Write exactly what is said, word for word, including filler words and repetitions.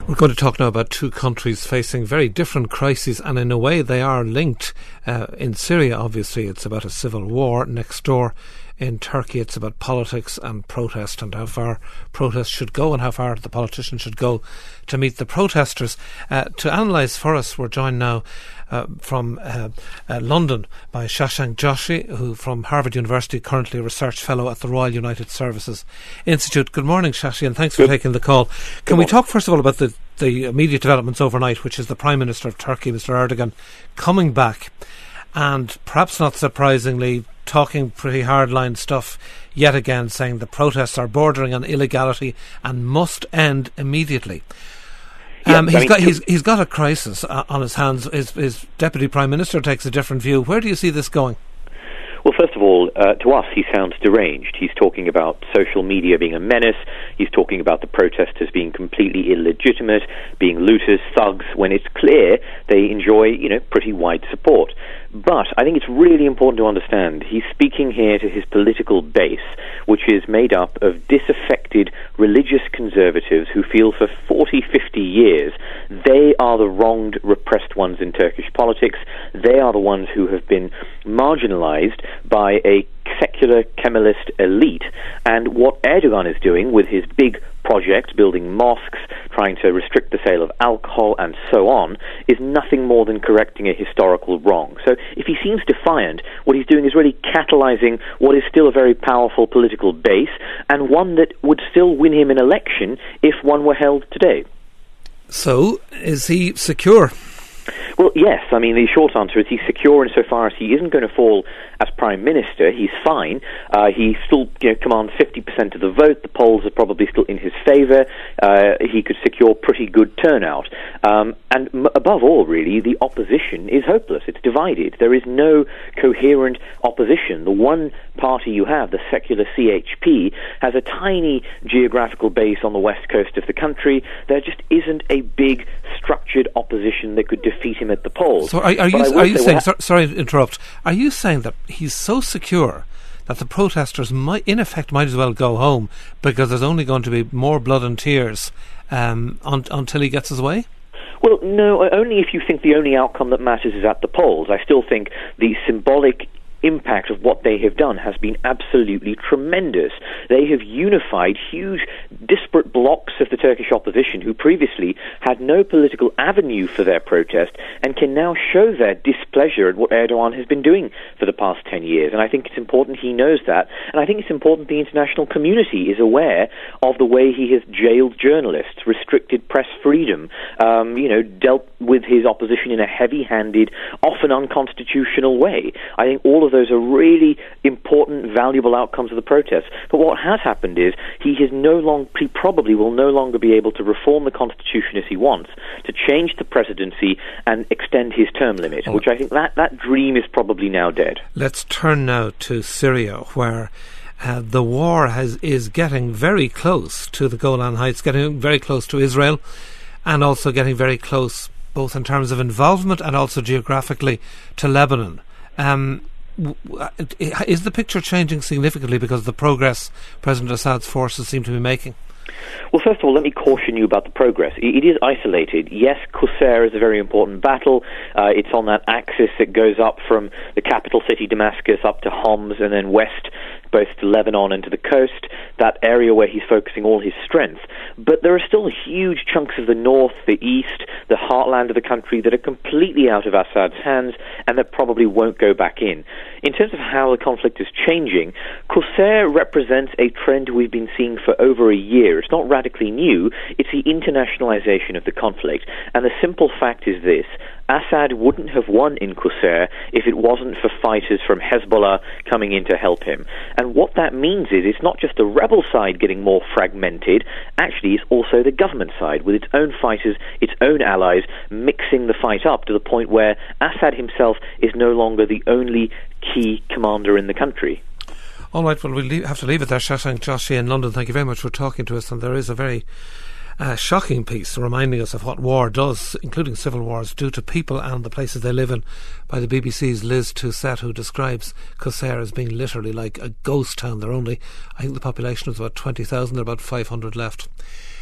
We're going to talk now about two countries facing very different crises, and in a way they are linked. Uh, in Syria, obviously, it's about a civil war next door. In Turkey, it's about politics and protest and how far protests should go and how far the politicians should go to meet the protesters. Uh, to analyse for us, we're joined now uh, from uh, uh, London by Shashank Joshi, who from Harvard University, currently a research fellow at the Royal United Services Institute. Good morning, Shashi, and thanks for Good. taking the call. Can we talk first of all about the, the immediate developments overnight, which is the Prime Minister of Turkey, Mister Erdogan, coming back and, perhaps not surprisingly, talking pretty hardline stuff yet again, saying the protests are bordering on illegality and must end immediately. Yeah, um, he's I mean, got he's, he's got a crisis uh, on his hands. His, his Deputy Prime Minister takes a different view. Where do you see this going? Well, first of all, uh, to us, he sounds deranged. He's talking about social media being a menace. He's talking about the protesters being completely illegitimate, being looters, thugs, when it's clear they enjoy, you know, pretty wide support. But I think it's really important to understand he's speaking here to his political base, which is made up of disaffected religious conservatives who feel for forty, fifty years they are the wronged, repressed ones in Turkish politics. They are the ones who have been marginalized by a secular Kemalist elite. And what Erdogan is doing with his big project, building mosques, trying to restrict the sale of alcohol and so on, is nothing more than correcting a historical wrong. So if he seems defiant, what he's doing is really catalyzing what is still a very powerful political base, and one that would still win him an election if one were held today. So, is he secure? Well, yes. I mean, the short answer is he's secure insofar as he isn't going to fall as Prime Minister. He's fine. Uh, he still you know, commands fifty percent of the vote. The polls are probably still in his favour. Uh, he could secure pretty good turnout. Um, and m- above all, really, the opposition is hopeless. It's divided. There is no coherent opposition. The one party you have, the secular C H P, has a tiny geographical base on the west coast of the country. There just isn't a big, structured opposition that could defeat him at the polls. So are, are you, are you saying, so, sorry to interrupt, are you saying that he's so secure that the protesters might, in effect, might as well go home because there's only going to be more blood and tears um, un, until he gets his way? Well, no, only if you think the only outcome that matters is at the polls. I still think the symbolic impact of what they have done has been absolutely tremendous. They have unified huge, disparate blocks of the Turkish opposition who previously had no political avenue for their protest and can now show their displeasure at what Erdogan has been doing for the past ten years. And I think it's important he knows that. And I think it's important the international community is aware of the way he has jailed journalists, restricted press freedom, um, you know, dealt with his opposition in a heavy-handed, often unconstitutional way. I think all of those are really important, valuable outcomes of the protest. But what has happened is he has no long, he probably will no longer be able to reform the constitution as he wants, to change the presidency and extend his term limit, oh. which I think that, that dream is probably now dead. Let's turn now to Syria, where uh, the war has is getting very close to the Golan Heights, getting very close to Israel, and also getting very close both in terms of involvement and also geographically to Lebanon. Um, Is the picture changing significantly because of the progress President Assad's forces seem to be making? Well, first of all, let me caution you about the progress. It is isolated. Yes, Qusair is a very important battle. Uh, it's on that axis that goes up from the capital city, Damascus, up to Homs and then west, both to Lebanon and to the coast, that area where he's focusing all his strength. But there are still huge chunks of the north, the east, the heartland of the country that are completely out of Assad's hands and that probably won't go back in. In terms of how the conflict is changing, Qusair represents a trend we've been seeing for over a year. It's not radically new, it's the internationalization of the conflict. And the simple fact is this: Assad wouldn't have won in Qusair if it wasn't for fighters from Hezbollah coming in to help him. And what that means is it's not just the rebel side getting more fragmented, actually it's also the government side with its own fighters, its own allies, mixing the fight up to the point where Assad himself is no longer the only key commander in the country. All right, well, we'll leave, have to leave it there. Shashank Joshi in London, thank you very much for talking to us. And there is a very uh, shocking piece reminding us of what war does, including civil wars, do to people and the places they live in, by the B B C's Liz Toussaint, who describes Qusair as being literally like a ghost town. There are only, I think the population is about twenty thousand, there are about five hundred left.